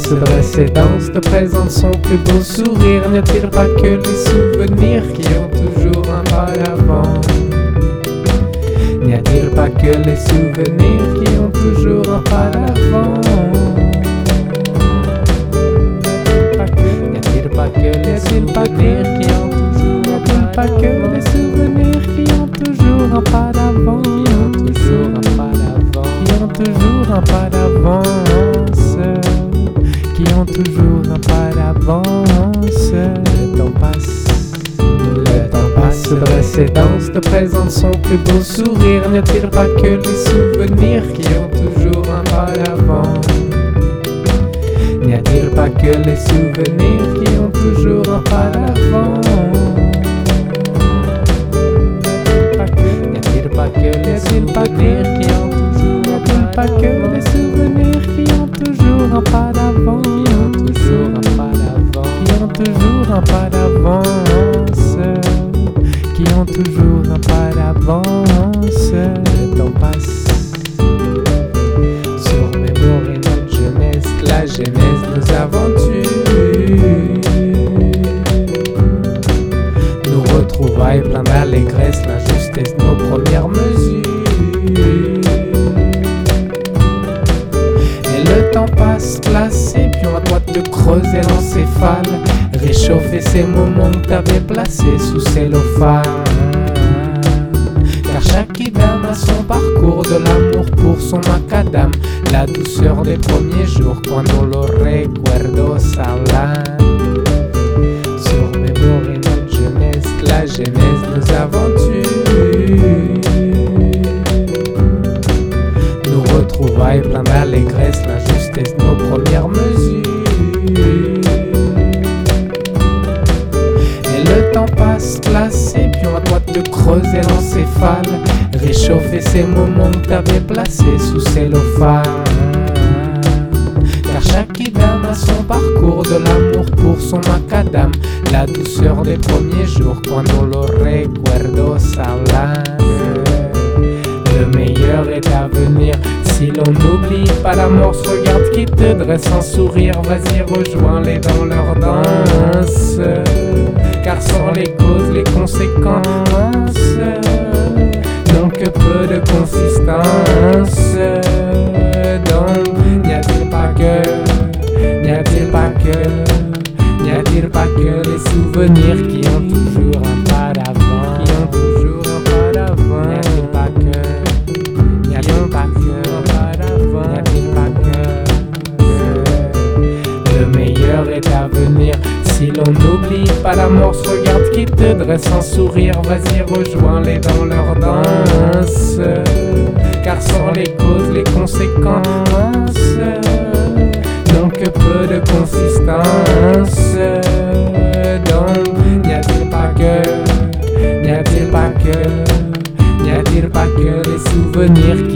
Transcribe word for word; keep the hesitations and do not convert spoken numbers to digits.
se dresse et danse, te présente son plus beau sourire. N'y a-t-il pas que les souvenirs qui ont toujours un pas d'avant? N'y a-t-il pas que les souvenirs qui ont toujours un pas d'avant? N'y a-t-il pas que les souvenirs qui ont toujours un pas d'avant? N'y a-t-il pas que les souvenirs qui ont toujours un pas d'avant? Qui ont toujours un pas d'avant? Qui ont toujours un pas d'avance? Qui ont toujours un pas d'avance? Le temps passe, le temps passe, se dresse et danse, te présente son plus beau sourire. N'y a-t-il pas que les souvenirs qui ont toujours un pas d'avant? N'y a-t-il pas que les souvenirs qui ont toujours un pas d'avant? N'y a-t-il pas que les souvenirs qui ont toujours un pas d'avant? N'y a-t-il pas que les souvenirs qui ont toujours un pas d'avant? Qui ont toujours un pas d'avant? Qui ont toujours un pas d'avance? Qui ont toujours un pas d'avance? Le temps passe. Surmémorer notre jeunesse, la genèse, nos aventures, nos retrouvailles plein d'allégresse, la justesse, nos premières mesures. Et le temps passe, place, et puis on va toi te creuser l'encéphale, réchauffer ces moments que t'avais placés sous cellophane. Car chaque idame a son parcours, de l'amour pour son macadam, la douceur des premiers jours, cuando los recuerdos hablan. Surmémorer notre jeunesse, la genèse, nos aventures, nos retrouvailles plein d'allégresse, la justesse, nos premières mesures. Et le temps passe, place, et puis on va toi te creuser l'encéphale, réchauffer ces moments que t'avais placés sous cellophane. Car chaque idame a son parcours, de l'amour pour son macadam, la douceur des premiers jours, cuando los recuerdos hablan. Le meilleur est à venir, si l'on n'oublie pas l'amorce, regarde qui te dresse un sourire, vas-y rejoins-les dans leur danse. Car sans les causes, les conséquences n'ont que peu de consistance. Donc, n'y a-t-il pas que, n'y a-t-il pas que, n'y a-t-il pas que les souvenirs qui ont toujours un pas d'avant? Qui ont toujours un pas d'avant? N'y a-t-il pas que, n'y a-t-il pas que, un pas d'avant? N'y a-t-il pas que, le meilleur est à venir, si l'on n'oublie pas l'amorce, regarde qui te dresse un sourire, vas-y rejoins-les dans leur danse. Car sans les causes, les conséquences n'ont que peu de consistance. Donc, n'y a-t-il pas que, n'y a-t-il pas que, n'y a-t-il pas que les souvenirs